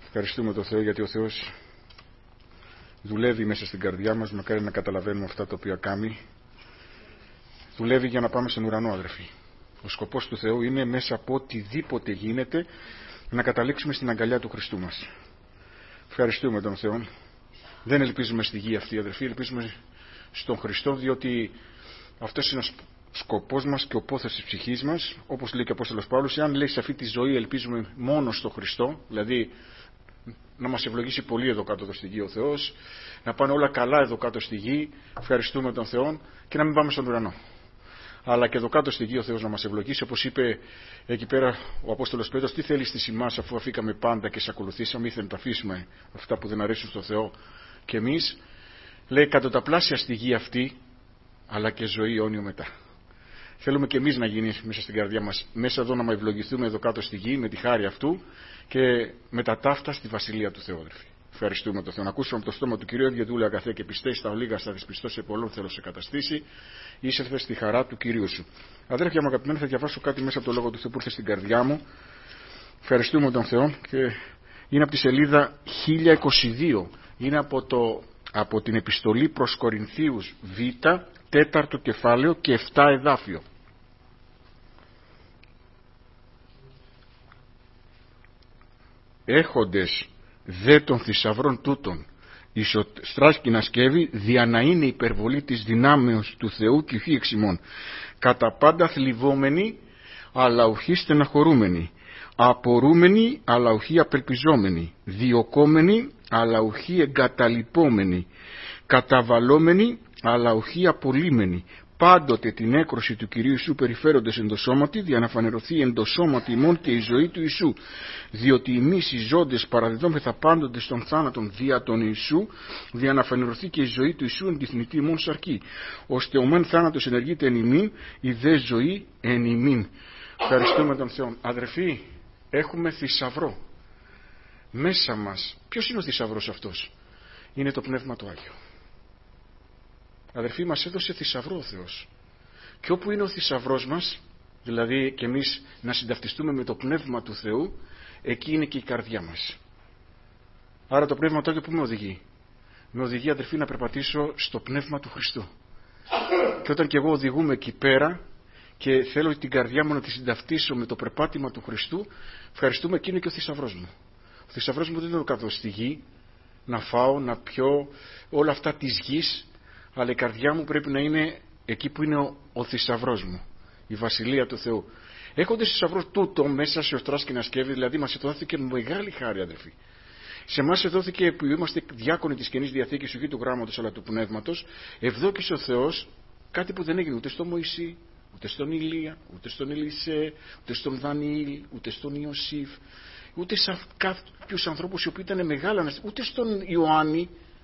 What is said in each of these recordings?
Ευχαριστούμε τον Θεό γιατί ο Θεός δουλεύει μέσα στην καρδιά μας, μακάρι να καταλαβαίνουμε αυτά τα οποία κάνει. Δουλεύει για να πάμε στον ουρανό, αδερφοί. Ο σκοπός του Θεού είναι μέσα από οτιδήποτε γίνεται να καταλήξουμε στην αγκαλιά του Χριστού μας. Ευχαριστούμε τον Θεό. Δεν ελπίζουμε στη γη αυτή, αδερφοί, ελπίζουμε στον Χριστό, διότι αυτός είναι ο σκοπός μας και ο πόθος της ψυχής μας. Όπως λέει και ο Απόστολος Παύλος, αν λέει σε αυτή τη ζωή ελπίζουμε μόνο στον Χριστό, δηλαδή να μας ευλογήσει πολύ εδώ κάτω στη γη ο Θεός, να πάνε όλα καλά εδώ κάτω στη γη, ευχαριστούμε τον Θεό, και να μην πάμε στον ουρανό. Αλλά και εδώ κάτω στη γη ο Θεός να μας ευλογήσει, όπως είπε εκεί πέρα ο Απόστολος Πέτρος, τι θέλεις της ημάς αφού αφήκαμε πάντα και σε ακολουθήσαμε, ήθελε να τα αφήσουμε αυτά που δεν αρέσουν στον Θεό και εμείς, λέει κατωταπλάσια στη γη αυτή, αλλά και ζωή αιώνιο μετά. Θέλουμε και εμείς να γίνει μέσα στην καρδιά μας, μέσα εδώ να ευλογηθούμε εδώ κάτω στη γη με τη χάρη αυτού και με τα ταύτα στη Βασιλεία του Θεού, αδερφοί. Ευχαριστούμε τον Θεό. Να ακούσουμε από το στόμα του Κυρίου, ευγετούλε αγαθέ και πιστέ, στα ολίγα στα δυσπιστό σε πολλών θέλω σε καταστήσει, είσερθε στη χαρά του Κυρίου σου. Αδέρφια μου αγαπημένοι, θα διαβάσω κάτι μέσα από το λόγο του Θεού που ήρθε στην καρδιά μου. Ευχαριστούμε τον Θεό και είναι από τη σελίδα 1022. Είναι από την επιστολή προς Κορινθίους Β, 4ο κεφάλαιο και 7 εδάφιο. Έχοντες δε των θησαυρών τούτων εις ο στράσκυνα σκεύη, δια να είναι υπερβολή της δυνάμεως του Θεού και ουχή εξημών, κατά πάντα θλιβόμενοι αλλά ουχή στεναχωρούμενοι, απορούμενοι αλλά ουχή απελπιζόμενοι, διωκόμενοι αλλά ουχή εγκαταλειπόμενοι, καταβαλόμενοι αλλά ουχή απολύμενοι, πάντοτε την έκρωση του Κυρίου Ιησού περιφέροντες εν το σώματι, δια να φανερωθεί εν το σώματι ημών και η ζωή του Ιησού. Διότι εμείς οι ζώντες παραδιδόμεθα πάντοτε στον θάνατον δια τον Ιησού, δια να φανερωθεί και η ζωή του Ιησού εν τη θνητή ημών σαρκή. Ώστε ο μεν θάνατος ενεργείται εν ημίν, η δε ζωή εν ημίν. Ευχαριστούμε τον Θεό. Αδερφοί, έχουμε θησαυρό μέσα μας. Ποιος είναι ο θησαυρός αυτός? Είναι το Πνεύμα του Άγιο. Αδερφοί, μας έδωσε θησαυρό ο Θεός. Και όπου είναι ο θησαυρός μας, δηλαδή και εμείς να συνταυτιστούμε με το Πνεύμα του Θεού, εκεί είναι και η καρδιά μας. Άρα το Πνεύμα του Άγιο που με οδηγεί? Με οδηγεί, αδερφοί, να περπατήσω στο Πνεύμα του Χριστού. Και όταν και εγώ οδηγούμε εκεί πέρα και θέλω την καρδιά μου να τη συνταυτίσω με το περπάτημα του Χριστού, ευχαριστούμε, εκείνο και ο θησαυρός μου. Ο θησαυρός μου δεν είναι το κάτω στη γη, να φάω, να πιω, όλα αυτά της γης. Αλλά η καρδιά μου πρέπει να είναι εκεί που είναι ο θησαυρός μου, η Βασιλεία του Θεού. Έχοντας θησαυρό τούτο μέσα σε οστράσκυνα σκεύη, δηλαδή μας δόθηκε μεγάλη χάρη, αδερφοί. Σε εμάς δόθηκε που είμαστε διάκονοι της Καινής Διαθήκης, όχι του γράμματος αλλά του Πνεύματος, ευδόκησε ο Θεός κάτι που δεν έγινε ούτε στο Μωυσή, ούτε στον Ηλία, ούτε στον Ελισέ, ούτε στον Δανιήλ, ούτε στον Ιωσήφ, ούτε σε κάποιους ανθρώπους οι οποίοι ήταν μεγάλα, ούτε στον Ιωάννη.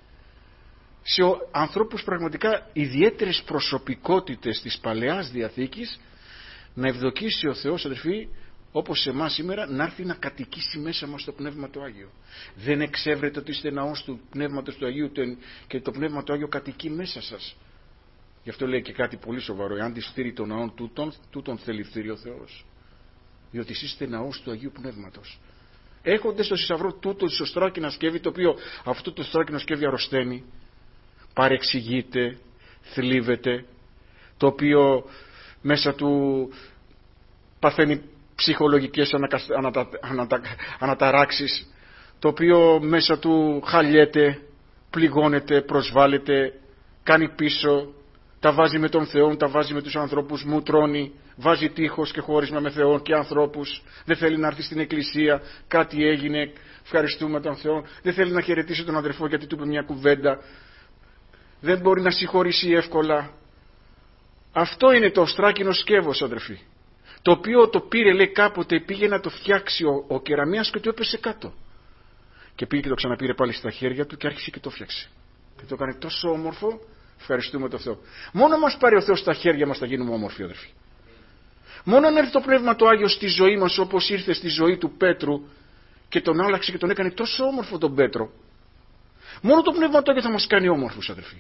Σε ανθρώπους πραγματικά ιδιαίτερες προσωπικότητες της Παλαιάς Διαθήκης, να ευδοκίσει ο Θεός, αδερφοί, όπως σε εμάς σήμερα, να έρθει να κατοικήσει μέσα μας το Πνεύμα του Άγιο. Δεν εξεύρετε ότι είστε ναός του Πνεύματος του Αγίου και το Πνεύμα του Άγιο κατοικεί μέσα σας? Γι' αυτό λέει και κάτι πολύ σοβαρό: εάν τη στήρει των ναών τούτον θεληφθήρει ο Θεός. Διότι εσείς είστε ναός του Αγίου Πνεύματος. Έχοντας το θησαυρό τούτο στο στράκινο σκεύη, το οποίο αυτό το στράκινο σκεύη αρρωσταίνει, παρεξηγείται, θλίβεται, το οποίο μέσα του παθαίνει ψυχολογικές αναταράξεις, το οποίο μέσα του χαλιέται, πληγώνεται, προσβάλλεται, κάνει πίσω, τα βάζει με τον Θεό, τα βάζει με τους ανθρώπους, μου τρώνει, βάζει τείχος και χώρισμα με Θεό και ανθρώπους, δεν θέλει να έρθει στην εκκλησία, κάτι έγινε, ευχαριστούμε τον Θεό, δεν θέλει να χαιρετήσει τον αδερφό γιατί του είπε μια κουβέντα, δεν μπορεί να συγχωρήσει εύκολα. Αυτό είναι το οστράκινο σκεύος, αδερφοί, το οποίο το πήρε, λέει, κάποτε πήγε να το φτιάξει ο κεραμίας και το έπεσε κάτω και πήγε και το ξαναπήρε πάλι στα χέρια του και άρχισε και το φτιάξε και το έκανε τόσο όμορφο. Ευχαριστούμε τον Θεό. Μόνο μας πάρει ο Θεός στα χέρια μας θα γίνουμε όμορφοι, αδερφοί. Μόνο αν έρθει το Πνεύμα του Άγιο στη ζωή μας, όπως ήρθε στη ζωή του Πέτρου και τον άλλαξε και τον έκανε τόσο όμορφο τον Πέτρο, μόνο το Πνεύμα του Άγιο θα μας κάνει όμορφους, αδερφοί.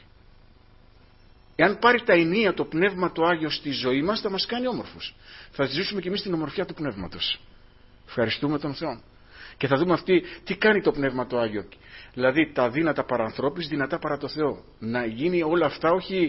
Εάν πάρει τα ενία το Πνεύμα του Άγιο στη ζωή μας, θα μας κάνει όμορφους. Θα ζήσουμε κι εμείς την ομορφιά του Πνεύματος. Ευχαριστούμε τον Θεό. Και θα δούμε αυτή τι κάνει το Πνεύμα το Άγιο. Δηλαδή τα δύνατα παρά ανθρώπης, δυνατά παρά το Θεό. Να γίνει όλα αυτά όχι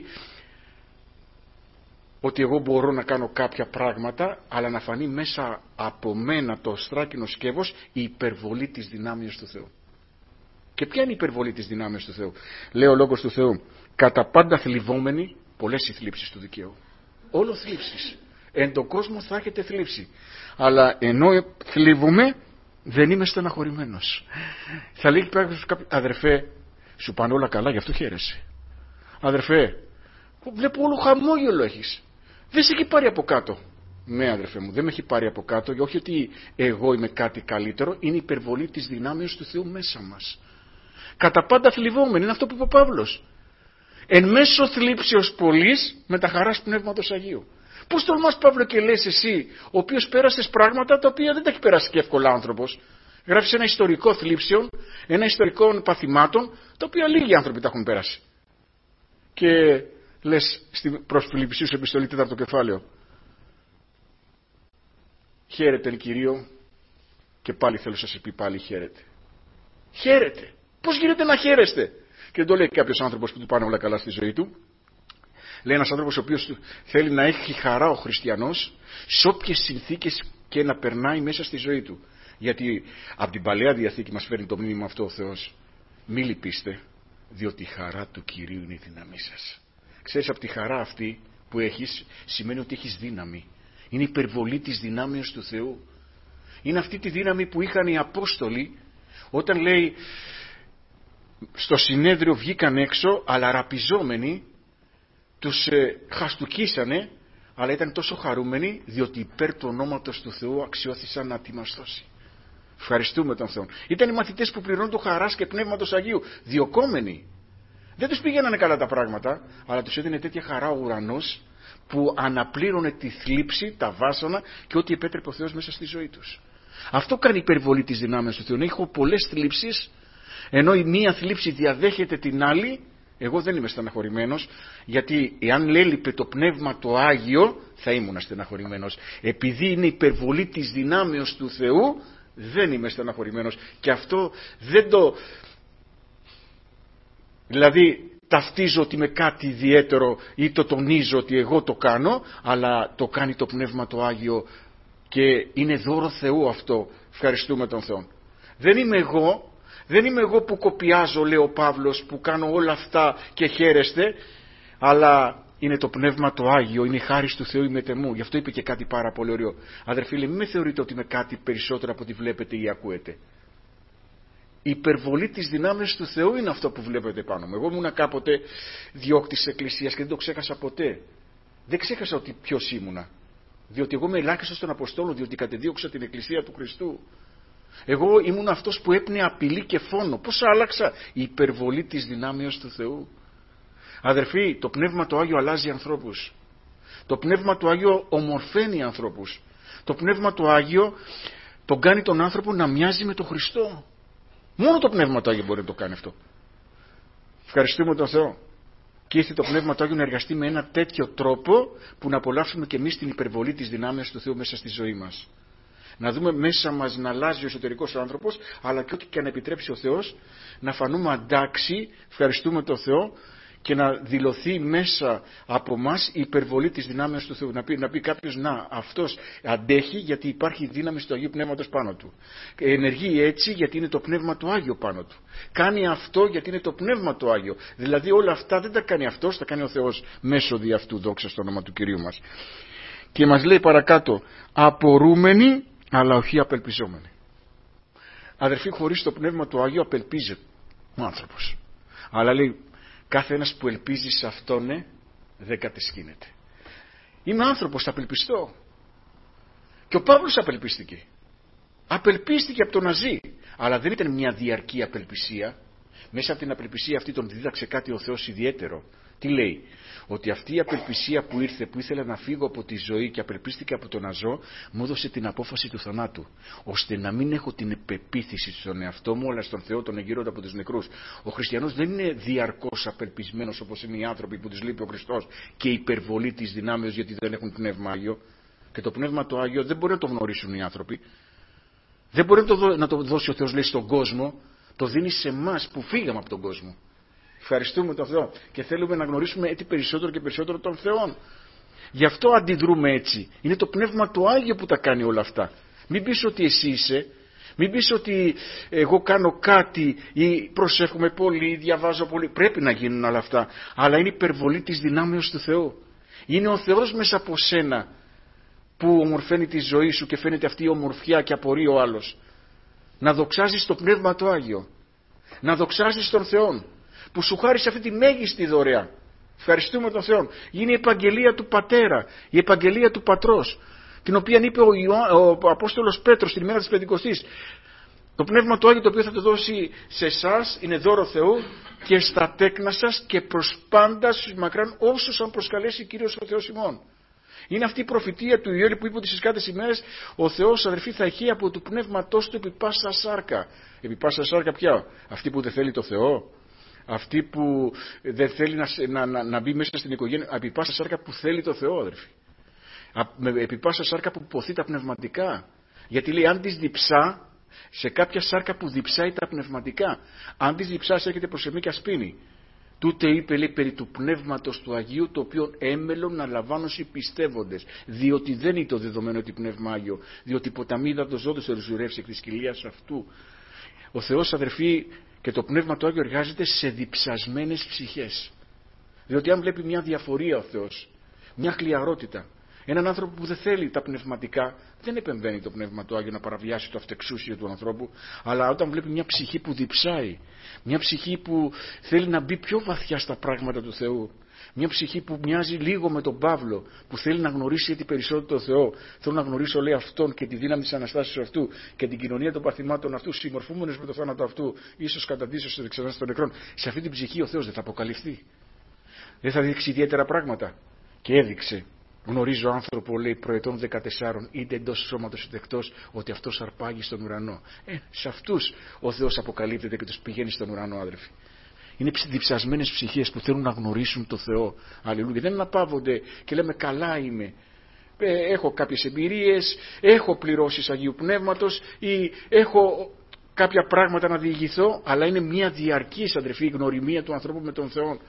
ότι εγώ μπορώ να κάνω κάποια πράγματα, αλλά να φανεί μέσα από μένα το στράκινο σκεύος η υπερβολή της δυνάμεως του Θεού. Και ποια είναι η υπερβολή της δυνάμεως του Θεού? Λέει ο Λόγος του Θεού, κατά πάντα θλιβόμενοι, πολλές οι θλίψεις του δικαίου. Όλο θλίψεις. Εν τον κόσμο θα έχετε θλίψη. Αλλά ενώ θλίβομαι, δεν είμαι στεναχωρημένος. Θα λέει κάποιος, αδερφέ, σου πάνε όλα καλά, γι' αυτό χαίρεσαι. Αδερφέ, βλέπω όλο χαμόγελο έχεις. Δεν σε έχει πάρει από κάτω. Ναι, αδερφέ μου, δεν με έχει πάρει από κάτω, και όχι ότι εγώ είμαι κάτι καλύτερο, είναι η υπερβολή της δυνάμεως του Θεού μέσα μας. Κατά πάντα θλιβόμενοι, είναι αυτό που είπε ο Παύλος. Εν μέσω θλίψεως πολλής με τα χαράς Πνεύματος Αγίου. Πώς τολμάς, Παύλο, και λες εσύ, ο οποίος πέρασες πράγματα τα οποία δεν τα έχει περάσει και εύκολα άνθρωπος? Γράφεις ένα ιστορικό θλίψεων, ένα ιστορικό παθημάτων, τα οποία λίγοι άνθρωποι τα έχουν περάσει. Και λες προς Φιλιππισίους επιστολή 4ο κεφάλαιο, χαίρετε εν Κυρίω, και πάλι θέλω να σας πει πάλι χαίρετε. Χαίρετε. Πώς γίνεται να χαίρεστε? Και δεν το λέει κάποιος άνθρωπος που του πάνε όλα καλά στη ζωή του. Λέει ένας άνθρωπος ο οποίος θέλει να έχει χαρά ο χριστιανός σε όποιες συνθήκες και να περνάει μέσα στη ζωή του. Γιατί από την Παλαιά Διαθήκη μας φέρνει το μήνυμα αυτό ο Θεός. Μη λυπήστε, διότι η χαρά του Κυρίου είναι η δύναμή σας. Ξέρεις, από τη χαρά αυτή που έχεις σημαίνει ότι έχεις δύναμη. Είναι η υπερβολή της δυνάμεως του Θεού. Είναι αυτή τη δύναμη που είχαν οι Απόστολοι όταν λέει στο συνέδριο βγήκαν έξω, αλλά ραπιζόμενοι, τους χαστουκίσανε, αλλά ήταν τόσο χαρούμενοι διότι υπέρ του ονόματος του Θεού αξιώθησαν να τη μαστώσει. Ευχαριστούμε τον Θεό. Ήταν οι μαθητές που πληρώνουν το χαράς και Πνεύματος Αγίου, διωκόμενοι. Δεν τους πήγαιναν καλά τα πράγματα, αλλά τους έδινε τέτοια χαρά ο ουρανός που αναπλήρωνε τη θλίψη, τα βάσανα και ό,τι επέτρεπε ο Θεός μέσα στη ζωή τους. Αυτό κάνει υπερβολή της δυνάμεως του Θεού. Έχω πολλές θλίψεις, ενώ η μία θλίψη διαδέχεται την άλλη. Εγώ δεν είμαι στεναχωρημένος, γιατί εάν έλειπε το Πνεύμα το Άγιο θα ήμουν στεναχωρημένος. Επειδή είναι υπερβολή της δυνάμεως του Θεού, δεν είμαι στεναχωρημένος. Και αυτό δεν το... Δηλαδή ταυτίζω ότι με κάτι ιδιαίτερο ή το τονίζω ότι εγώ το κάνω, αλλά το κάνει το Πνεύμα το Άγιο και είναι δώρο Θεού αυτό. Ευχαριστούμε τον Θεό. Δεν είμαι εγώ που κοπιάζω, λέει ο Παύλος, που κάνω όλα αυτά και χαίρεστε, αλλά είναι το Πνεύμα το Άγιο, είναι η χάρις του Θεού η μετεμού. Γι' αυτό είπε και κάτι πάρα πολύ ωραίο. Αδερφοί, μην με θεωρείτε ότι είμαι κάτι περισσότερο από ό,τι βλέπετε ή ακούετε. Η υπερβολή της δυνάμεως του Θεού είναι αυτό που βλέπετε πάνω μου. Εγώ ήμουνα κάποτε διώκτης της Εκκλησίας και δεν το ξέχασα ποτέ. Δεν ξέχασα ότι ποιος ήμουνα. Διότι εγώ είμαι ελάχιστος των Αποστόλων, διότι κατεδίωξα την Εκκλησία του Χριστού. Εγώ ήμουν αυτός που έπνεε απειλή και φόνο. Πώς άλλαξα? Η υπερβολή της δυνάμεως του Θεού. Αδερφοί, το Πνεύμα το Άγιο αλλάζει ανθρώπους. Το Πνεύμα το Άγιο ομορφαίνει ανθρώπους. Το Πνεύμα το Άγιο τον κάνει τον άνθρωπο να μοιάζει με τον Χριστό. Μόνο το Πνεύμα το Άγιο μπορεί να το κάνει αυτό. Ευχαριστούμε τον Θεό. Και ήρθε το Πνεύμα το Άγιο να εργαστεί με ένα τέτοιο τρόπο που να απολαύσουμε και εμείς την υπερβολή της δυνάμεως του Θεού μέσα στη ζωή μας. Να δούμε μέσα μας να αλλάζει ο εσωτερικός άνθρωπος, αλλά και ό,τι και αν επιτρέψει ο Θεός, να φανούμε αντάξει, ευχαριστούμε τον Θεό, και να δηλωθεί μέσα από μας η υπερβολή της δυνάμεως του Θεού. Να πει κάποιος, να, αυτός αντέχει γιατί υπάρχει δύναμη του Αγίου Πνεύματος πάνω του. Ενεργεί έτσι γιατί είναι το Πνεύμα του Άγιο πάνω του. Κάνει αυτό γιατί είναι το Πνεύμα του Άγιο. Δηλαδή όλα αυτά δεν τα κάνει αυτός, τα κάνει ο Θεός μέσω δι' αυτού, δόξα στο όνομα του Κυρίου μας. Και μας λέει παρακάτω, απορούμενοι αλλά όχι απελπιζόμενοι. Αδερφοί, χωρίς το Πνεύμα του Άγιο απελπίζει ο άνθρωπος. Αλλά λέει, κάθε ένας που ελπίζει σε αυτόν δεν κατεσχύνεται. Είμαι άνθρωπος, θα απελπιστώ. Και ο Παύλος απελπίστηκε. Απελπίστηκε από το να ζει. Αλλά δεν ήταν μια διαρκή απελπισία. Μέσα από την απελπισία αυτή τον δίδαξε κάτι ο Θεός ιδιαίτερο. Τι λέει? Ότι αυτή η απελπισία που ήρθε, που ήθελα να φύγω από τη ζωή και απελπίστηκα από το να ζω, μου έδωσε την απόφαση του θανάτου. Ώστε να μην έχω την επεποίθηση στον εαυτό μου, αλλά στον Θεό τον εγείροντα από τους νεκρούς. Ο χριστιανός δεν είναι διαρκώς απελπισμένος όπως είναι οι άνθρωποι που τους λείπει ο Χριστός και η υπερβολή της δυνάμεως γιατί δεν έχουν πνεύμα Άγιο. Και το Πνεύμα το Άγιο δεν μπορεί να το γνωρίσουν οι άνθρωποι. Δεν μπορεί να το δώσει ο Θεός, λέει, στον κόσμο. Το δίνει σε εμάς που φύγαμε από τον κόσμο. Ευχαριστούμε τον Θεό και θέλουμε να γνωρίσουμε έτσι περισσότερο και περισσότερο τον Θεό. Γι' αυτό αντιδρούμε έτσι. Είναι το Πνεύμα του Άγιο που τα κάνει όλα αυτά. Μην πεις ότι εσύ είσαι, μην πεις ότι εγώ κάνω κάτι ή προσεύχομαι πολύ, διαβάζω πολύ. Πρέπει να γίνουν όλα αυτά, αλλά είναι υπερβολή της δυνάμεως του Θεού. Είναι ο Θεός μέσα από σένα που ομορφαίνει τη ζωή σου και φαίνεται αυτή η ομορφιά και απορεί ο άλλος. Να δοξάζεις το Πνεύμα του Άγιο, να δοξάζεις τον Θεό που σου χάρισε αυτή τη μέγιστη δωρεά. Ευχαριστούμε τον Θεό. Είναι η επαγγελία του Πατέρα, η επαγγελία του Πατρός, την οποία είπε ο Απόστολος Πέτρος την ημέρα της Πεντηκοστής. Το Πνεύμα του Άγιο το οποίο θα το δώσει σε εσάς είναι δώρο Θεού και στα τέκνα σας και προς πάντα στους μακράν όσους αν προσκαλέσει Κύριος ο Θεός ημών. Είναι αυτή η προφητεία του Ιωέλ που είπε ότι στις κάτες ημέρες ο Θεός, αδερφοί, θα έχει από του Πνεύματός του επί πάσα σάρκα. Επί πάσα σάρκα ποια? Αυτή που δεν θέλει το Θεό, αυτή που δεν θέλει να μπει μέσα στην οικογένεια, επί πάσα σάρκα που θέλει το Θεό, αδερφοί. Επί πάσα σάρκα που ποθεί τα πνευματικά. Γιατί λέει αν της διψά, σε κάποια σάρκα που διψάει τα πνευματικά, αν της διψά έρχεται προς εμείς και ασπίνει. Τούτε είπε, λέει, περί του Πνεύματος του Αγίου, το οποίο έμελον να λαμβάνουν οι πιστεύοντες. Διότι δεν είναι το δεδομένο ότι Πνεύμα Άγιο, διότι ποταμίδα το ζώντος ερζουρεύσει εκ της κοιλίας αυτού. Ο Θεός, αδερφοί, και το Πνεύμα του Άγιο εργάζεται σε διψασμένες ψυχές. Διότι αν βλέπει μια διαφορία ο Θεός, μια χλιαρότητα, έναν άνθρωπο που δεν θέλει τα πνευματικά, δεν επεμβαίνει το Πνεύμα του Άγιο να παραβιάσει το αυτεξούσιο του ανθρώπου, αλλά όταν βλέπει μια ψυχή που διψάει, μια ψυχή που θέλει να μπει πιο βαθιά στα πράγματα του Θεού, μια ψυχή που μοιάζει λίγο με τον Παύλο, που θέλει να γνωρίσει έτσι περισσότερο τον Θεό, θέλω να γνωρίσω, λέει, αυτόν και τη δύναμη της Αναστάσεως αυτού και την κοινωνία των παθημάτων αυτού, συμμορφούμενος με το θάνατο αυτού, ίσως καταντήσεως της εξανάστασης των νεκρών. Σε αυτή την ψυχή ο Θεός δεν θα αποκαλυφθεί. Δεν θα δείξει ιδιαίτερα πράγματα. Και έδειξε. Γνωρίζω άνθρωπο, λέει, προετών 14, είτε εντός σώματος είτε εκτός, ότι αυτός αρπάγει στον ουρανό. Σε αυτούς ο Θεός αποκαλύπτεται και τους πηγαίνει στον ουρανό, άδελφοι. Είναι διψασμένες ψυχές που θέλουν να γνωρίσουν το Θεό. Αλληλούια. Δεν αναπαύονται και λέμε καλά είμαι. Έχω κάποιες εμπειρίες, έχω πληρώσεις Αγίου Πνεύματος ή έχω κάποια πράγματα να διηγηθώ, αλλά είναι μια διαρκής, αδερφή, γνωριμία του ανθρώπου με τον Θεό.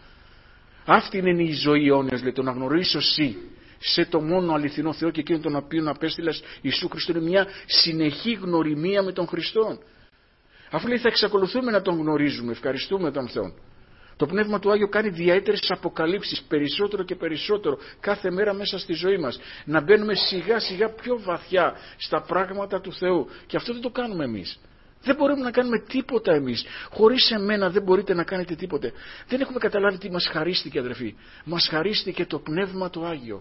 Αυτή είναι η ζωή αιώνιας, λέει, το να γνωρίσω εσύ. Σε το μόνο αληθινό Θεό και εκείνον τον οποίο απέστειλας Ιησού Χριστό, είναι μια συνεχή γνωριμία με τον Χριστό. Αφού, λέει, θα εξακολουθούμε να τον γνωρίζουμε, ευχαριστούμε τον Θεό. Το Πνεύμα του Άγιο κάνει ιδιαίτερες αποκαλύψεις, περισσότερο και περισσότερο κάθε μέρα μέσα στη ζωή μας. Να μπαίνουμε σιγά σιγά πιο βαθιά στα πράγματα του Θεού. Και αυτό δεν το κάνουμε εμείς. Δεν μπορούμε να κάνουμε τίποτα εμείς. Χωρίς εμένα δεν μπορείτε να κάνετε τίποτε. Δεν έχουμε καταλάβει τι μας χαρίστηκε, αδερφοί. Μας χαρίστηκε το Πνεύμα του Άγιο.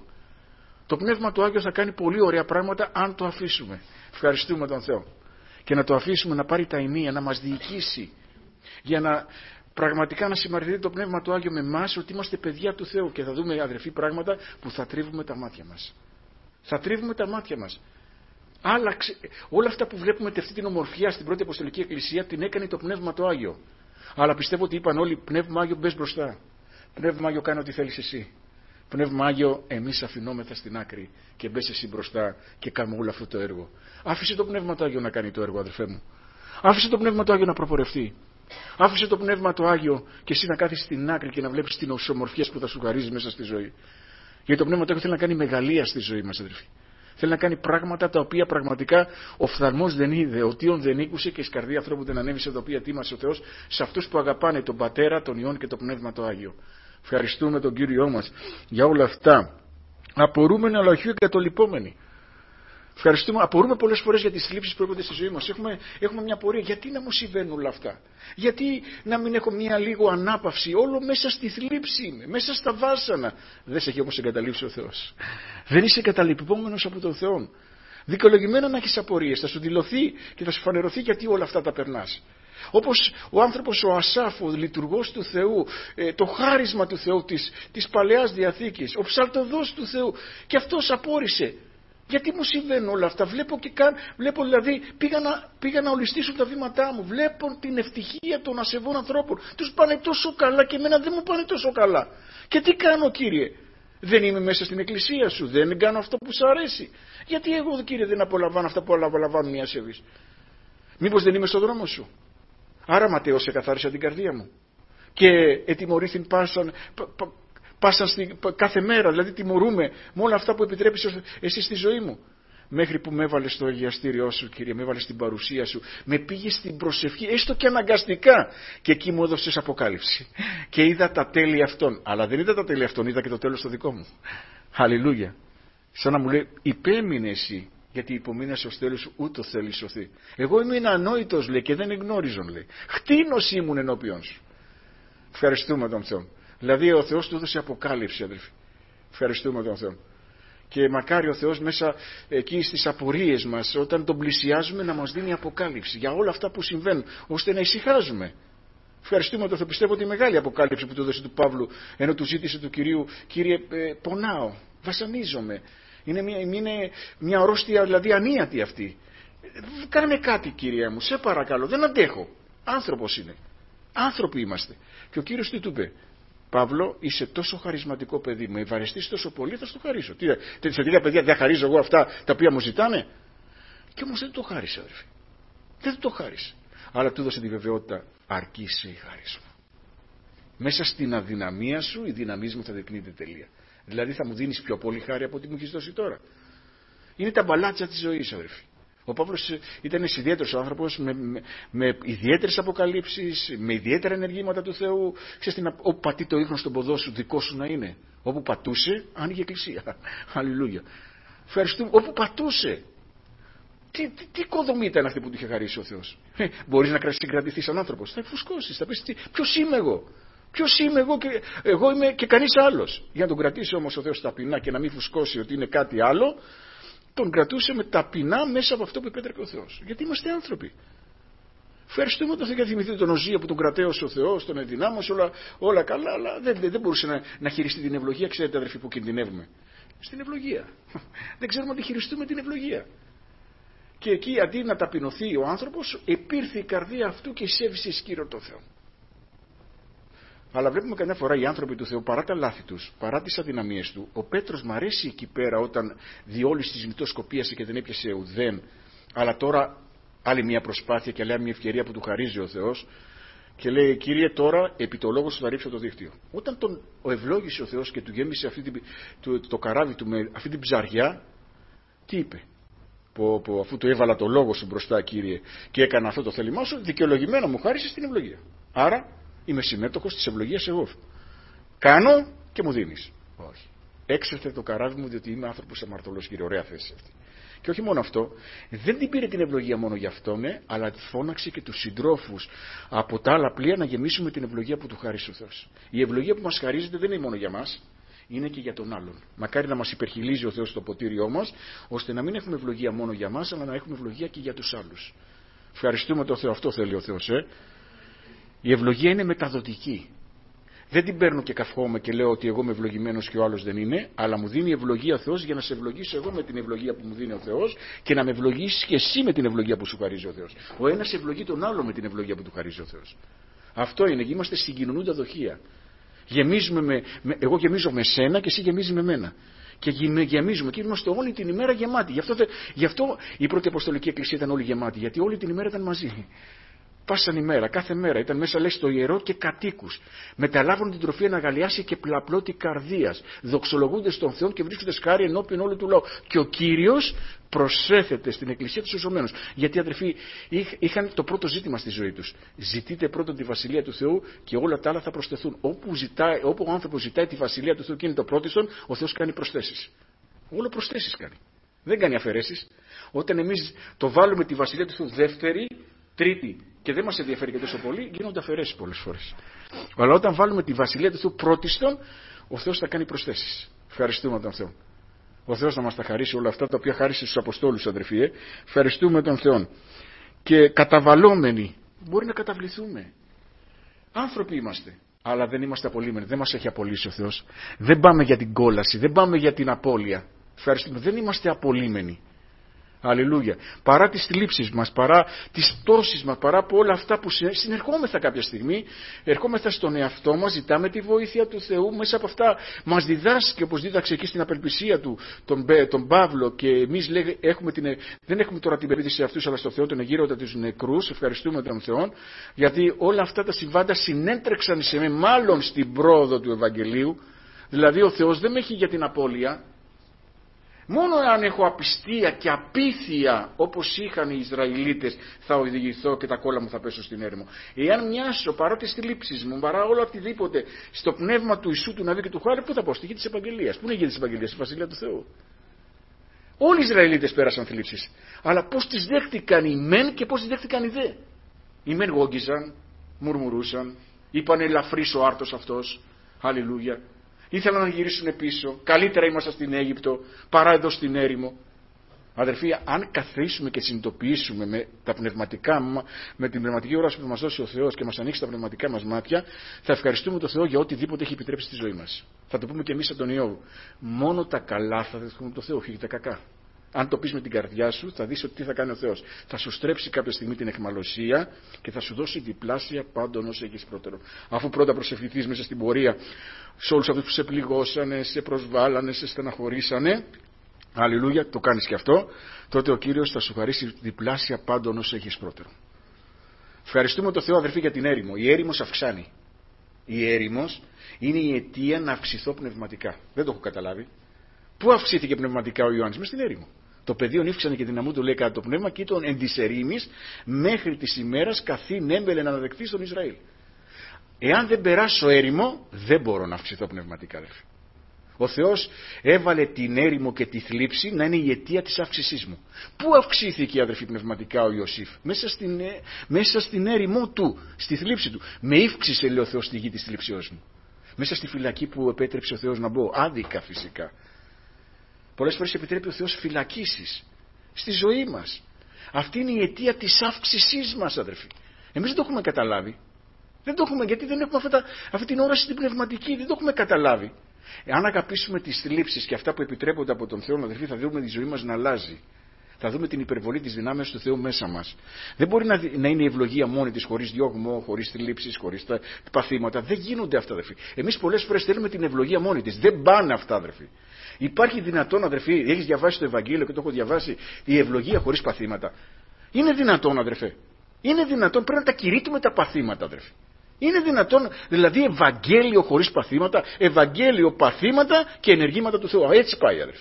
Το Πνεύμα του Άγιο θα κάνει πολύ ωραία πράγματα αν το αφήσουμε. Ευχαριστούμε τον Θεό. Και να το αφήσουμε να πάρει τα ενία, να μας διοικήσει. Για να πραγματικά να συμμαρτυρεί το Πνεύμα του Άγιο με εμάς ότι είμαστε παιδιά του Θεού. Και θα δούμε, αδερφοί, πράγματα που θα τρίβουμε τα μάτια μας. Θα τρίβουμε τα μάτια μας. Όλα αυτά που βλέπουμε, αυτή την ομορφιά στην πρώτη Αποστολική Εκκλησία, την έκανε το Πνεύμα του Άγιο. Αλλά πιστεύω ότι είπαν όλοι, Πνεύμα Άγιο, μπες μπροστά. Πνεύμα Άγιο, κάνε ό,τι θέλεις εσύ. Πνεύμα Άγιο, εμείς αφινόμεθα στην άκρη και μπες εσύ μπροστά και κάνουμε όλο αυτό το έργο. Άφησε το Πνεύμα του Άγιο να κάνει το έργο, αδερφέ μου. Άφησε το Πνεύμα του Άγιο να προπορευτεί. Άφησε το Πνεύμα του Άγιο και εσύ να κάθεις στην άκρη και να βλέπεις την ομορφιά που θα σου χαρίζει μέσα στη ζωή. Γιατί το Πνεύμα του Άγιο θέλει να κάνει μεγαλεία στη ζωή μας, αδερφοί. Θέλει να κάνει πράγματα τα οποία πραγματικά ο φθαλμός δεν είδε, ο Τίον δεν ήκουσε και η σκαρδία ανθρώπου δεν ανέβησε, τα οποία τίμασε ο Θεός σε αυτούς που αγαπάνε τον Πατέρα, τον Υιόν και το Πνεύμα το Άγιο. Ευχαριστούμε τον Κύριό μας για όλα αυτά. Απορούμενοι αλλά όχι εγκατολειπόμενοι. Ευχαριστούμε, απορούμε πολλές φορές για τις θλίψεις που έρχονται στη ζωή μας. Έχουμε μια πορεία. Γιατί να μου συμβαίνουν όλα αυτά? Γιατί να μην έχω μια λίγο ανάπαυση? Όλο μέσα στη θλίψη είμαι, μέσα στα βάσανα. Δεν σε έχει όμως εγκαταλείψει ο Θεός. Δεν είσαι εγκαταλειπόμενος από τον Θεό. Δικαιολογημένα να έχεις απορίες. Θα σου δηλωθεί και θα σου φανερωθεί γιατί όλα αυτά τα περνάς. Όπως ο άνθρωπος ο Ασάφ, ο λειτουργός του Θεού, το χάρισμα του Θεού της Παλαιάς Διαθήκης, ο ψαλτοδός του Θεού, και αυτός απόρρισε. Γιατί μου συμβαίνουν όλα αυτά? Βλέπω δηλαδή, πήγα να ολιστήσω τα βήματά μου. Βλέπω την ευτυχία των ασεβών ανθρώπων. Τους πάνε τόσο καλά και εμένα δεν μου πάνε τόσο καλά. Και τι κάνω, Κύριε? Δεν είμαι μέσα στην εκκλησία σου, δεν κάνω αυτό που σου αρέσει. Γιατί εγώ, Κύριε, δεν απολαμβάνω αυτά που απολαμβάνουν οι ασεβείς? Μήπως δεν είμαι στο δρόμο σου? Άρα Ματέος εκαθάρισα την καρδία μου και ετιμωρήθην πάσαν κάθε μέρα, δηλαδή τιμωρούμε με όλα αυτά που επιτρέπεις εσύ στη ζωή μου. Μέχρι που με έβαλες στο αγιαστήριό σου, Κύριε, με έβαλες στην παρουσία σου, με πήγες στην προσευχή, έστω και αναγκαστικά, και εκεί μου έδωσες αποκάλυψη και είδα τα τέλη αυτών. Αλλά δεν είδα τα τέλη αυτών, είδα και το τέλος το δικό μου. Αλληλούια. Σαν να μου λέει, υπέμεινε εσύ, γιατί υπομείνεσαι ως τέλος σου, ούτω θέλει σωθεί. Εγώ ήμουν ανόητος, λέει, και δεν εγνώριζον, λέει. Χτίνος ήμουν ενώπιον σου. Ευχαριστούμε τον Θεό. Δηλαδή ο Θεός του έδωσε αποκάλυψη, αδελφοί. Ευχαριστούμε τον Θεό. Και μακάρι ο Θεός μέσα εκεί στις απορίες μας, όταν τον πλησιάζουμε, να μας δίνει αποκάλυψη για όλα αυτά που συμβαίνουν, ώστε να ησυχάζουμε. Ευχαριστούμε τον Θεό. Πιστεύω ότι η μεγάλη αποκάλυψη που του έδωσε του Παύλου, ενώ του ζήτησε του Κυρίου, Κύριε, πονάω, βασανίζομαι. Είναι μια αρρώστια, δηλαδή ανίατη αυτή. Κάνε κάτι, Κύριε μου, σε παρακαλώ, δεν αντέχω. Άνθρωπος είναι. Άνθρωποι είμαστε. Και ο Κύριος τι του είπε? Παύλο, είσαι τόσο χαρισματικό παιδί, με ευαρεστείς τόσο πολύ, θα σου το χαρίσω. Σε λίγα παιδιά δεν χαρίζω εγώ αυτά τα οποία μου ζητάνε? Και όμως δεν το χάρισε, αδερφοί. Δεν το χάρισε. Αλλά του έδωσε τη βεβαιότητα, αρκείσαι η χάρη μου. Μέσα στην αδυναμία σου η δύναμή μου θα δεικνύεται τελεία. Δηλαδή θα μου δίνεις πιο πολύ χάρη από ό,τι μου έχεις δώσει τώρα. Είναι τα μπαλάτσα της ζωής, αδερφοί. Ο Παύλος ήταν ένας ιδιαίτερος άνθρωπος με ιδιαίτερες αποκαλύψεις, με ιδιαίτερα ενεργήματα του Θεού. Ξέρεις, όπου πατεί το ίχνος στον ποδό σου, δικό σου να είναι. Όπου πατούσε, άνοιγε εκκλησία. Αλληλούια. Ευχαριστούμε. Όπου πατούσε. Τι οικοδομή ήταν αυτή που του είχε χαρίσει ο Θεός? Μπορείς να συγκρατηθείς σαν άνθρωπος? Θα φουσκώσεις, θα πεις ποιος είμαι εγώ? Ποιος είμαι εγώ? Και εγώ είμαι και κανείς άλλος. Για να τον κρατήσει όμως ο Θεός ταπεινά και να μην φουσκώσει ότι είναι κάτι άλλο, τον κρατούσε με ταπεινά μέσα από αυτό που επέτρεπε ο Θεός. Γιατί είμαστε άνθρωποι. Ευχαριστούμε τον Θεό, γιατί θυμηθείτε τον Οζία που τον κρατέωσε ο Θεός, τον ενδυνάμωσε, όλα καλά, αλλά δεν μπορούσε να χειριστεί την ευλογία. Ξέρετε, αδερφοί, που κινδυνεύουμε? Στην ευλογία. Δεν ξέρουμε να τη χειριστούμε την ευλογία. Και εκεί, αντί να ταπεινωθεί ο άνθρωπος, επήρθε η καρδία αυτού και εισέβησε εις Κύριο το Θεό. Αλλά βλέπουμε καμιά φορά οι άνθρωποι του Θεού, παρά τα λάθη τους, παρά τις αδυναμίες του, ο Πέτρος μ' αρέσει εκεί πέρα όταν διόλυση της μυτοσκοπίασε και δεν έπιασε ουδέν, αλλά τώρα άλλη μια προσπάθεια και άλλη μια ευκαιρία που του χαρίζει ο Θεός, και λέει, Κύριε, τώρα επί το λόγο σου θα ρίξω το δίχτυο. Όταν τον ευλόγησε ο Θεός και του γέμισε το καράβι του με αυτή την ψαριά, τι είπε? Αφού του έβαλα το λόγο σου μπροστά, Κύριε, και έκανα αυτό το θέλημά σου, δικαιολογημένα μου χάρισες την ευλογία. Άρα είμαι συμμέτοχος της ευλογίας εγώ. Κάνω και μου δίνεις. Όχι. Έξερθε το καράβι μου, διότι είμαι άνθρωπος αμαρτωλός, Κύριε. Ωραία θέση αυτή. Και όχι μόνο αυτό, δεν την πήρε την ευλογία μόνο για αυτόν, αλλά φώναξε και τους συντρόφους από τα άλλα πλοία να γεμίσουμε την ευλογία που του χάρισε ο Θεός. Η ευλογία που μας χαρίζεται δεν είναι μόνο για μας, είναι και για τον άλλον. Μακάρι να μας υπερχιλίζει ο Θεός στο ποτήριό μας, ώστε να μην έχουμε ευλογία μόνο για μας, αλλά να έχουμε ευλογία και για τους άλλους. Ευχαριστούμε τον Θεό, αυτό θέλει ο Θεός. Η ευλογία είναι μεταδοτική. Δεν την παίρνω και καυχόμαι και λέω ότι εγώ είμαι ευλογημένος και ο άλλος δεν είναι, αλλά μου δίνει ευλογία ο Θεός για να σε ευλογήσω εγώ με την ευλογία που μου δίνει ο Θεός και να με ευλογήσεις και εσύ με την ευλογία που σου χαρίζει ο Θεός. Ο ένας ευλογεί τον άλλο με την ευλογία που του χαρίζει ο Θεός. Αυτό είναι, είμαστε συγκοινωνούντα δοχεία. Εγώ γεμίζω με σένα και εσύ γεμίζεις με μένα. Και γεμίζουμε και είμαστε όλη την ημέρα γεμάτοι. Γι' αυτό η πρώτη Αποστολική Εκκλησία ήταν όλη γεμάτη, γιατί όλη την ημέρα ήταν μαζί. Πάσαν ημέρα, κάθε μέρα ήταν μέσα, λέει, στο ιερό και κατοίκους. Μεταλάβουν την τροφή αναγαλιάσει και πλαπλώτη καρδίας. Δοξολογούνται στον Θεό και βρίσκονται χάρη ενώπιον όλου του λαού. Και ο Κύριος προσέφεται στην Εκκλησία τους σωζωμένους. Γιατί, αδερφοί, είχαν το πρώτο ζήτημα στη ζωή τους. Ζητείτε πρώτον τη βασιλεία του Θεού και όλα τα άλλα θα προσθεθούν. Όπου ο άνθρωπος ζητάει τη βασιλεία του Θεού και είναι το πρώτιστον, ο Θεός κάνει προσθέσεις. Όλο προσθέσεις κάνει. Δεν κάνει αφαιρέσεις. Όταν εμείς το βάλουμε τη βασιλεία του Θεού δεύτερη, τρίτη και δεν μας ενδιαφέρει και τόσο πολύ, γίνονται αφαιρέσεις πολλές φορές. Αλλά όταν βάλουμε τη βασιλεία του Θεού πρώτιστον, ο Θεός θα κάνει προσθέσεις. Ευχαριστούμε τον Θεό. Ο Θεός να μας τα χαρίσει όλα αυτά τα οποία χάρισε στους Αποστόλους, αδερφοί. Ευχαριστούμε τον Θεό. Και καταβαλλόμενοι, μπορεί να καταβληθούμε. Άνθρωποι είμαστε, αλλά δεν είμαστε απολύμενοι. Δεν μας έχει απολύσει ο Θεός. Δεν πάμε για την κόλαση, δεν πάμε για την απώλεια. Ευχαριστούμε. Δεν είμαστε απολύμενοι. Αλληλούια. Παρά τις θλίψεις μας, παρά τις πτώσεις μας, παρά από όλα αυτά που συνερχόμεθα κάποια στιγμή, ερχόμεθα στον εαυτό μας, ζητάμε τη βοήθεια του Θεού, μέσα από αυτά μας διδάσκει, όπως δίδαξε εκεί στην απελπισία του τον Παύλο, και εμείς δεν έχουμε τώρα την πεποίθηση σε αυτούς, αλλά στο Θεό τον εγείροντα τους νεκρούς. Ευχαριστούμε τον Θεό, γιατί όλα αυτά τα συμβάντα συνέτρεξαν σε με, μάλλον στην πρόοδο του Ευαγγελίου. Δηλαδή ο Θεός δεν με έχει για την απώλεια. Μόνο αν έχω απιστία και απίθεια όπως είχαν οι Ισραηλίτες θα οδηγηθώ και τα κόλλα μου θα πέσω στην έρημο. Εάν μοιάσω παρά τις θλίψεις μου, παρά όλο οτιδήποτε στο πνεύμα του Ιησού, του Ναβί και του Χάρη, πού θα πάω? Στη γη της Επαγγελίας. Πού είναι η γη της Επαγγελίας? Στη Βασιλεία του Θεού. Όλοι οι Ισραηλίτες πέρασαν θλίψεις. Αλλά πώς τις δέχτηκαν οι μεν και πώς τις δέχτηκαν οι δε. Οι μεν γόγγιζαν, μουρμουρούσαν, είπαν ελαφρύς ο άρτος αυτός. Αλληλούια. Ήθελαν να γυρίσουν πίσω. Καλύτερα ήμασταν στην Αίγυπτο παρά εδώ στην έρημο. Αδερφοί, αν καθίσουμε και συνειδητοποιήσουμε με την πνευματική όραση που μας δώσει ο Θεός και μας ανοίξει τα πνευματικά μας μάτια, θα ευχαριστούμε τον Θεό για οτιδήποτε έχει επιτρέψει στη ζωή μας. Θα το πούμε και εμείς από τον Ιώβ. Μόνο τα καλά θα δεχτούμε τον Θεό, όχι τα κακά. Αν το πεις με την καρδιά σου, θα δεις ότι τι θα κάνει ο Θεός. Θα σου στρέψει κάποια στιγμή την αιχμαλωσία και θα σου δώσει διπλάσια πάντων όσο έχεις πρώτερο. Αφού πρώτα προσευχηθείς μέσα στην πορεία σε όλους αυτούς που σε πληγώσανε, σε προσβάλανε, σε στεναχωρήσανε, αλληλούια, το κάνεις και αυτό, τότε ο Κύριος θα σου χαρίσει διπλάσια πάντων όσο έχεις πρώτερο. Ευχαριστούμε τον Θεό, αδερφοί, για την έρημο. Η έρημος αυξάνει. Η έρημος είναι η αιτία να αυξηθώ πνευματικά. Δεν το έχω καταλάβει. Πού αυξήθηκε πνευματικά ο Ιωάννης? Μες στην έρημο. Το πεδίο νύφξανε και δυναμού του, λέει, κατά το πνεύμα, και ήταν εν της ερήμης μέχρι της ημέρας καθήν έμπελε να αναδεχθεί στον Ισραήλ. Εάν δεν περάσω έρημο, δεν μπορώ να αυξηθώ πνευματικά, αδερφοί. Ο Θεός έβαλε την έρημο και τη θλίψη να είναι η αιτία της αύξησής μου. Πού αυξήθηκε, αδερφοί, πνευματικά ο Ιωσήφ? Μέσα στην έρημο του, στη θλίψη του. Με ύφξησε, λέει ο Θεός, στη γη της θλίψεώς μου. Μέσα στη φυλακή που επέτρεψε ο Θεός να μπω, άδικα φυσικά. Πολλές φορές επιτρέπει ο Θεός φυλακίσεις στη ζωή μας. Αυτή είναι η αιτία της αύξησής μας, αδερφοί. Εμείς δεν το έχουμε καταλάβει. Δεν το έχουμε, γιατί δεν έχουμε αυτή την όραση την πνευματική. Δεν το έχουμε καταλάβει. Εάν αγαπήσουμε τις θλίψεις και αυτά που επιτρέπονται από τον Θεό, αδερφοί, θα δούμε τη ζωή μας να αλλάζει. Θα δούμε την υπερβολή της δυνάμεως του Θεού μέσα μας. Δεν μπορεί να είναι η ευλογία μόνη της, χωρίς διώγμο, χωρίς θλίψεις, χωρίς τα παθήματα. Δεν γίνονται αυτά, αδερφοί. Εμείς πολλές φορές θέλουμε την ευλογία μόνη της. Δεν πάνε αυτά, αδερφοί. Υπάρχει δυνατόν, αδερφοί, έχεις διαβάσει το Ευαγγέλιο και το έχω διαβάσει, η ευλογία χωρίς παθήματα? Είναι δυνατόν, αδερφέ? Είναι δυνατόν? Πρέπει να τα κηρύττουμε τα παθήματα, αδερφοί. Είναι δυνατόν, δηλαδή, Ευαγγέλιο χωρίς παθήματα? Ευαγγέλιο, παθήματα και ενεργήματα του Θεού. Έτσι πάει, αδερφοί.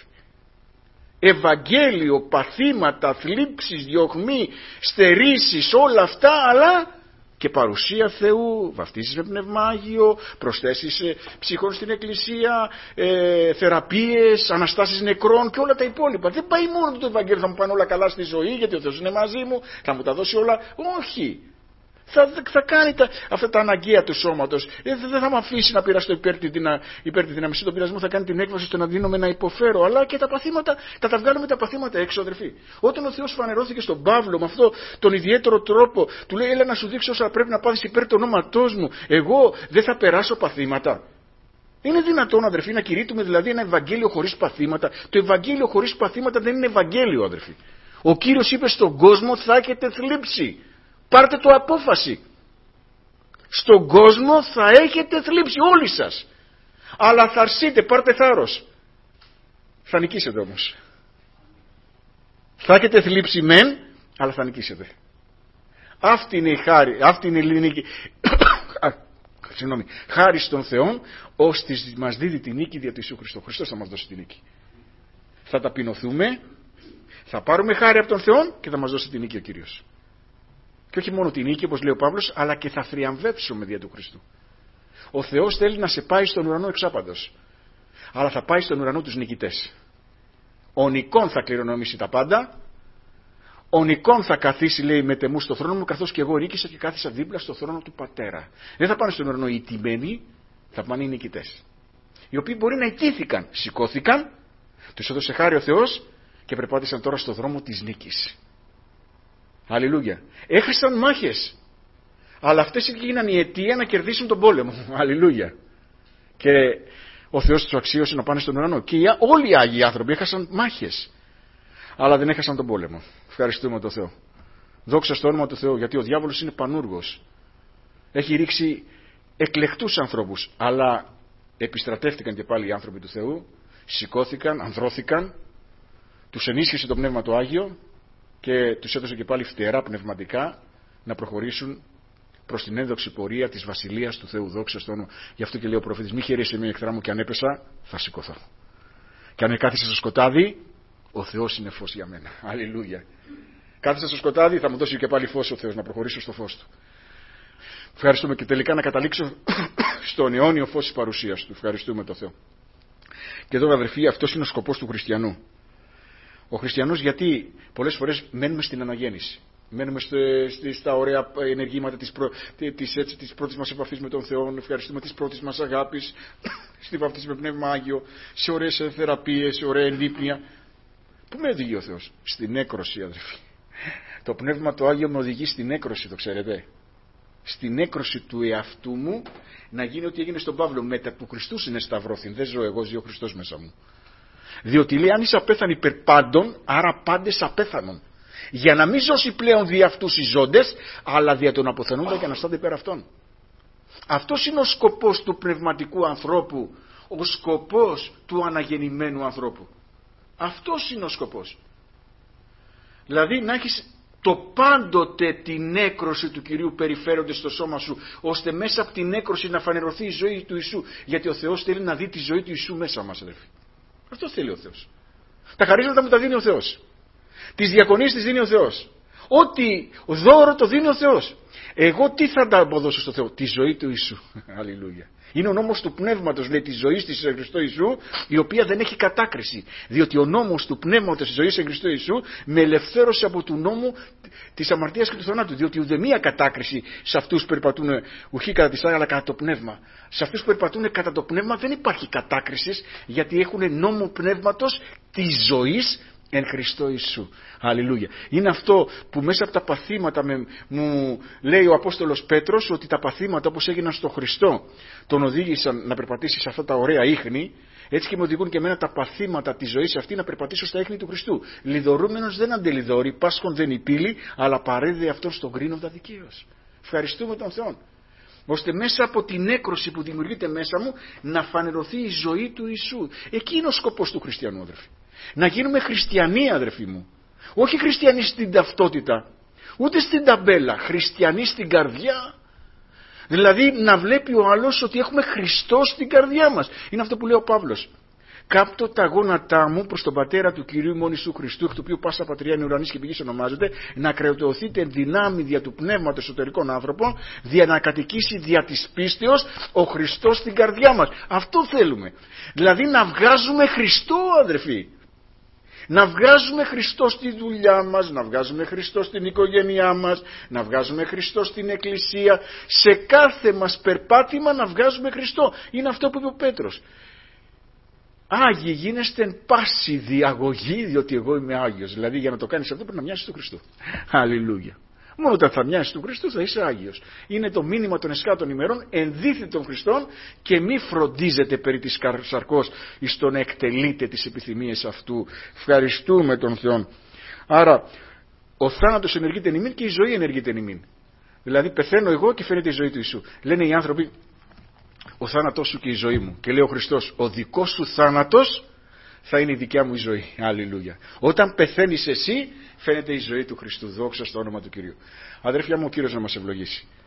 Ευαγγέλιο, παθήματα, θλίψεις, διωγμοί, στερήσεις, όλα αυτά, αλλά και παρουσία Θεού, βαφτίσεις με Πνεύμα Άγιο, προσθέσεις ψυχών στην Εκκλησία, θεραπείες, αναστάσεις νεκρών και όλα τα υπόλοιπα. Δεν πάει μόνο το Ευαγγέλιο, θα μου πάνε όλα καλά στη ζωή γιατί ο Θεός είναι μαζί μου, θα μου τα δώσει όλα. Όχι. Θα κάνει αυτά τα αναγκαία του σώματος. Δεν θα με αφήσει να πειράσω υπέρ τη δύναμη. Στον πειρασμό θα κάνει την έκβαση ώστε να δίνομαι να υποφέρω. Αλλά και τα παθήματα, θα τα βγάλουμε τα παθήματα έξω, αδερφοί. Όταν ο Θεός φανερώθηκε στον Παύλο με αυτό τον ιδιαίτερο τρόπο, του λέει: έλα να σου δείξω όσα πρέπει να πάθεις υπέρ του ονόματός μου. Εγώ δεν θα περάσω παθήματα. Είναι δυνατόν, αδερφοί, να κηρύττουμε δηλαδή ένα Ευαγγέλιο χωρίς παθήματα? Το Ευαγγέλιο χωρίς παθήματα δεν είναι Ευαγγέλιο, αδερφοί. Ο Κύριος είπε στον κόσμο: θα έχετε θλίψη. Πάρτε το απόφαση. Στον κόσμο θα έχετε θλίψη όλοι σας. Αλλά θα αρσείτε, πάρτε θάρρος. Θα νικήσετε όμως. Θα έχετε θλίψη μεν, αλλά θα νικήσετε. Αυτή είναι η χάρη, αυτή είναι η ελληνική. Χάρη στον Θεό, ώστε μας δίδει την νίκη δια του Ιησού Χριστού. Ο Χριστός θα μας δώσει την νίκη. Θα ταπεινωθούμε, θα πάρουμε χάρη από τον Θεό και θα μας δώσει την νίκη ο Κύριος. Και όχι μόνο την νίκη, όπως λέει ο Παύλος, αλλά και θα θριαμβεύσουμε δια του Χριστού. Ο Θεός θέλει να σε πάει στον ουρανό εξάπαντος. Αλλά θα πάει στον ουρανό τους νικητές. Ο νικών θα κληρονομήσει τα πάντα. Ο νικών θα καθίσει, λέει, μετεμού στο θρόνο μου, καθώς και εγώ ρίκησα και κάθισα δίπλα στο θρόνο του Πατέρα. Δεν θα πάνε στον ουρανό οι τιμένοι, θα πάνε οι νικητές. Οι οποίοι μπορεί να ιτήθηκαν, σηκώθηκαν, τους έδωσε χάρη ο Θεός και περπάτησαν τώρα στο δρόμο της νίκης. Αλληλούια. Έχασαν μάχες. Αλλά αυτές έγιναν η αιτία να κερδίσουν τον πόλεμο. Αλληλούια. Και ο Θεός τους αξίωσε να πάνε στον ουρανό. Και όλοι οι Άγιοι άνθρωποι έχασαν μάχες. αλλά δεν έχασαν τον πόλεμο. Ευχαριστούμε τον Θεό. Δόξα στο όνομα του Θεού, γιατί ο διάβολος είναι πανούργος. Έχει ρίξει εκλεκτούς ανθρώπους, αλλά επιστρατεύτηκαν και πάλι οι άνθρωποι του Θεού, σηκώθηκαν, ανδρώθηκαν, τους ενίσχυσε το Πνεύμα το Άγιο και τους έδωσε και πάλι φτερά πνευματικά να προχωρήσουν προς την ένδοξη πορεία της βασιλείας του Θεού. Δόξα στο όνομα. Γι' αυτό και λέει ο προφήτης: μη χαιρέσει με εχθρά μου, και αν έπεσα θα σηκωθώ. Και αν κάθισα στο σκοτάδι, ο Θεός είναι φως για μένα. Αλληλούια. Κάθισα στο σκοτάδι, θα μου δώσει και πάλι φως ο Θεός, να προχωρήσω στο φως του. Ευχαριστούμε, και τελικά να καταλήξω στον αιώνιο φως της παρουσίας του. Ευχαριστούμε τον Θεό. Και εδώ, αδερφοί, αυτός είναι ο σκοπός του χριστιανού. Ο χριστιανός, γιατί πολλές φορές μένουμε στην αναγέννηση. Μένουμε στα ωραία ενεργήματα της πρώτης μας επαφής με τον Θεό. Ευχαριστούμε της πρώτης μας αγάπης, στη βαφτίση με Πνεύμα Άγιο, σε ωραίες θεραπείες, σε ωραία ενδείπνοια. Πού με οδηγεί ο Θεός? Στην έκρωση, αδερφοί. Το Πνεύμα το Άγιο με οδηγεί στην έκρωση, το ξέρετε. Στην έκρωση του εαυτού μου, να γίνει ό,τι έγινε στον Παύλο. Μετά του Χριστού είναι σταυρώθην. Δεν ζω εγώ, ζει ο Χριστός μέσα μου. Διότι λέει: αν είσαι απέθανοι υπερ πάντων, άρα πάντες απέθανον. Για να μην ζώσει πλέον δι' αυτούς οι ζώντες, αλλά δια των αποθανούντων και αναστάνται υπέρ αυτών. Αυτός είναι ο σκοπός του πνευματικού ανθρώπου, ο σκοπός του αναγεννημένου ανθρώπου. Αυτός είναι ο σκοπός. Δηλαδή να έχεις το πάντοτε την έκρωση του Κυρίου περιφέρονται στο σώμα σου, ώστε μέσα από την έκρωση να φανερωθεί η ζωή του Ιησού. Γιατί ο Θεός θέλει να δει τη ζωή του Ιησού μέσα μας, αδερφοί. Αυτό θέλει ο Θεός. Τα χαρίσματα μου τα δίνει ο Θεός. Τις διακονίες τις δίνει ο Θεός. Ό,τι δώρο το δίνει ο Θεός. Εγώ τι θα τα αποδώσω στο Θεό? Τη ζωή του Ιησού. Αλληλούια. Είναι ο νόμος του πνεύματος, λέει, της ζωής της Χριστό Ιησού, η οποία δεν έχει κατάκριση. Διότι ο νόμος του πνεύματος της ζωής της Χριστό Ιησού με ελευθέρωσε από του νόμου της αμαρτίας και του θανάτου. Διότι ουδεμία κατάκριση σε αυτούς που περπατούν ουχή κατά τη στάγια, αλλά κατά το πνεύμα. Σε αυτούς που περπατούν κατά το πνεύμα δεν υπάρχει κατάκριση, γιατί έχουν νόμο πνεύματος της ζωής εν Χριστώ Ιησού. Αλληλούια. Είναι αυτό που μέσα από τα παθήματα μου λέει ο Απόστολος Πέτρος, ότι τα παθήματα όπως έγιναν στο Χριστό τον οδήγησαν να περπατήσει σε αυτά τα ωραία ίχνη, έτσι και με οδηγούν και εμένα τα παθήματα της ζωής αυτή να περπατήσω στα ίχνη του Χριστού. Λιδωρούμενος δεν αντελιδωρεί, πάσχον δεν υπήλει, αλλά παρέδε αυτόν στον κρίνοντα δικαίως. Ευχαριστούμε τον Θεό. Ώστε μέσα από την έκρωση που δημιουργείται μέσα μου να φανερωθεί η ζωή του Ιησού. Εκεί είναι ο σκοπός του χριστιανού, αδερφοί. Να γίνουμε χριστιανοί, αδερφοί μου. Όχι χριστιανοί στην ταυτότητα, ούτε στην ταμπέλα. Χριστιανοί στην καρδιά. Δηλαδή να βλέπει ο άλλος ότι έχουμε Χριστό στην καρδιά μας. Είναι αυτό που λέει ο Παύλος. Κάπτω τα γόνατά μου προς τον Πατέρα του Κυρίου μόνη σου Χριστού, εκ του οποίου πάσα πατριά είναι ουρανής και πηγής ονομάζεται, να κρεωτεωθείτε εν δυνάμει δια του πνεύματος εσωτερικών άνθρωπων, δια να κατοικήσει δια της πίστεως ο Χριστός στην καρδιά μας. Αυτό θέλουμε. Δηλαδή να βγάζουμε Χριστό, αδερφοί. Να βγάζουμε Χριστό στη δουλειά μας, να βγάζουμε Χριστό στην οικογένειά μας, να βγάζουμε Χριστό στην εκκλησία, σε κάθε μας περπάτημα να βγάζουμε Χριστό. Είναι αυτό που είπε ο Πέτρος. Άγιοι γίνεστε εν πάση διαγωγή, διότι εγώ είμαι Άγιος. Δηλαδή για να το κάνεις αυτό πρέπει να μοιάσεις του Χριστού. Αλληλούια. Μόνο όταν θα μοιάσεις του Χριστού θα είσαι Άγιος. Είναι το μήνυμα των εσκάτων ημερών, ενδύθει των Χριστών και μη φροντίζετε περί της σαρκός εις το να εκτελείτε τις επιθυμίες αυτού. Ευχαριστούμε τον Θεό. Άρα ο θάνατος ενεργείται εν ημίν και η ζωή ενεργείται εν ημίν. Δηλαδή πεθαίνω εγώ και φαίνεται η ζωή του Ιησού. Λένε οι άνθρωποι, ο θάνατός σου και η ζωή μου. Και λέει ο Χριστός, ο δικός σου θάνατος θα είναι η δικιά μου η ζωή. Αλληλούια. Όταν πεθαίνεις εσύ, φαίνεται η ζωή του Χριστού. Δόξα στο όνομα του Κυρίου. Αδέρφια μου, ο Κύριος να μας ευλογήσει.